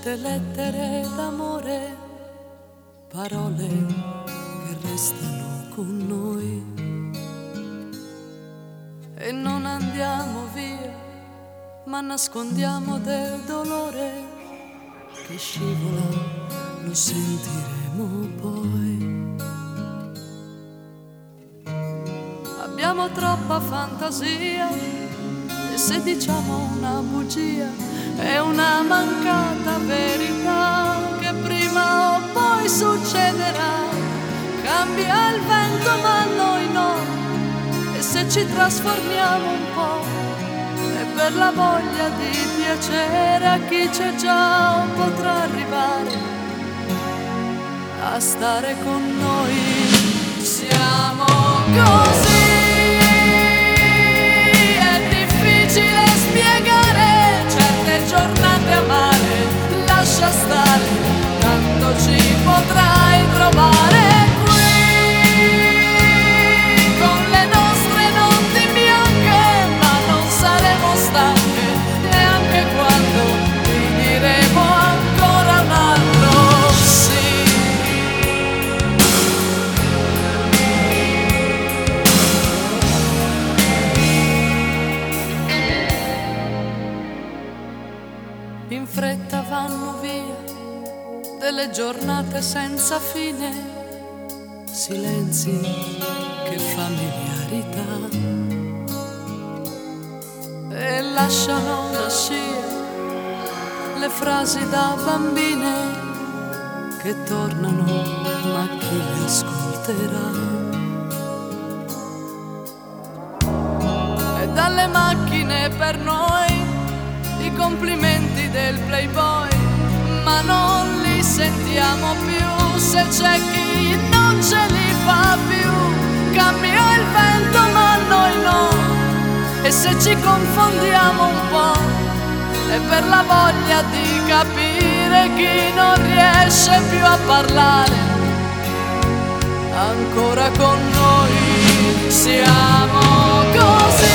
certe lettere d'amore, parole che restano con noi e non andiamo via, ma nascondiamo del dolore che scivola, lo sentiremo poi. Abbiamo troppa fantasia e se diciamo una bugia è una mancata verità che prima o poi succederà. Cambia il vento ma noi no, e se ci trasformiamo un po' è per la voglia di piacere a chi c'è già, potrà arrivare a stare con noi. Siamo così. Giornate amare, lascia stare, tanto ci potrai trovare qui, con le nostre notti bianche, ma non saremo stanche neanche quando ti diremo ancora un altro sì. In fretta vanno via delle giornate senza fine, silenzi che familiarità, e lasciano una scia le frasi da bambine che tornano, ma chi le ascolterà? E dalle macchine per noi i complimenti del playboy, ma non li sentiamo più se c'è chi non ce li fa più. Cambia il vento ma noi no, e se ci confondiamo un po' è per la voglia di capire chi non riesce più a parlare ancora con noi. Siamo così.